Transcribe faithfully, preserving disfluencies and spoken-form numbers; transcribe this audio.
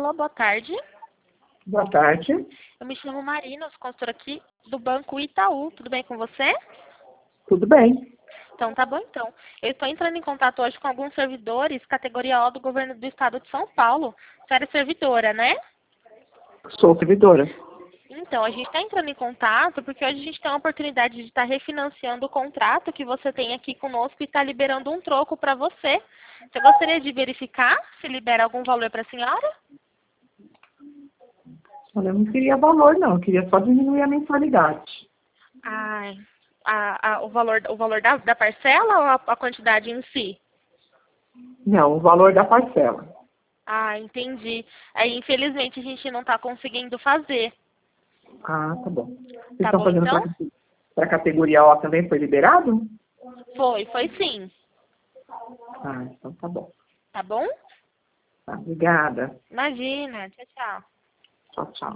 Alô, boa tarde. Boa tarde. Eu me chamo Marina, eu sou consultora aqui do Banco Itaú. Tudo bem com você? Tudo bem. Então, tá bom então. Eu estou entrando em contato hoje com alguns servidores, categoria O do governo do estado de São Paulo. Você era servidora, né? Sou servidora. Então, a gente está entrando em contato porque hoje a gente tem a oportunidade de estar refinanciando o contrato que você tem aqui conosco e está liberando um troco para você. Você gostaria de verificar se libera algum valor para a senhora? Olha, eu não queria valor, não. Eu queria só diminuir a mensalidade. Ai, a, a, o valor, o valor da, da parcela ou a, a quantidade em si? Não, o valor da parcela. Ah, entendi. Aí, infelizmente, a gente não está conseguindo fazer. Ah, tá bom. Vocês Tá estão bom, fazendo então? para a categoria O também? Foi liberado? Foi, foi sim. Ah, então tá bom. Tá bom? Tá, obrigada. Imagina. Tchau, tchau. Tchau, tchau.